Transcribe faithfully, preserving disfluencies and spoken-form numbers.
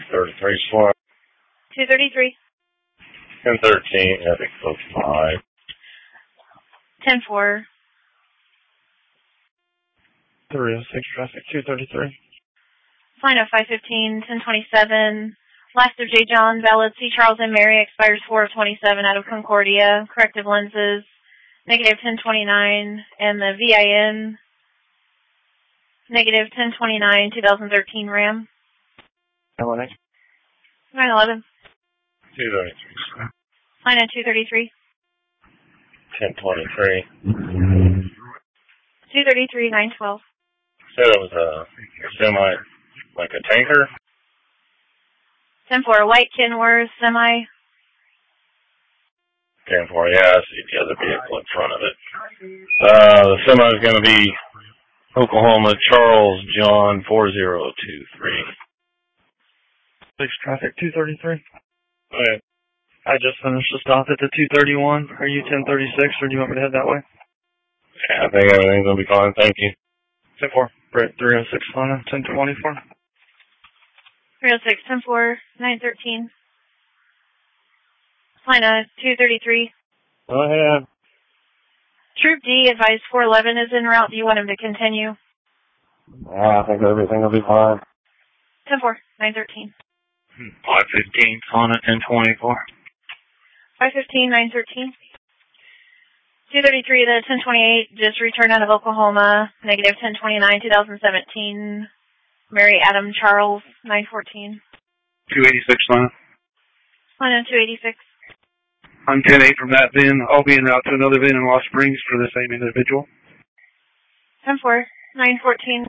thirty-three slot. two thirty-three. ten thirteen, Epic Code five. ten four. three oh six traffic, two thirty-three. Sign up five fifteen, ten twenty-seven. Last of J. John, valid C. Charles and Mary, expires four of twenty-seven out of Concordia. Corrective lenses, negative ten twenty-nine. And the V I N, negative ten twenty-nine, twenty thirteen Ram. L N A. nine eleven. two thirty-three. Sign up two thirty-three. ten twenty-three. two thirty-three, nine twelve. Said it was a semi, like a tanker. ten four, white Kenworth semi. ten four, yeah, I see the other vehicle in front of it. Uh, the semi is going to be Oklahoma Charles John four zero two three. six traffic, two thirty-three. Okay. I just finished the stop at the two thirty-one. Are you ten thirty-six, or do you want me to head that way? Yeah, I think everything's going to be fine. Thank you. ten four, Brett, three oh six, Lana, ten twenty-four. three oh six, ten four, nine thirteen. Lina, two thirty-three. Go ahead. Troop D, advised four eleven is en route. Do you want him to continue? Yeah, I think everything will be fine. ten four, nine thirteen. five fifteen, Lana, ten twenty-four. five fifteen, nine thirteen. two thirty-three, the ten twenty-eight, just returned out of Oklahoma, negative ten twenty-nine, twenty seventeen. Mary Adam Charles, nine fourteen. two eighty-six, Lana. Lina, two eighty-six. I'm ten eight from that VIN. I'll be en route to another VIN in Lost Springs for the same individual. ten four, nine fourteen.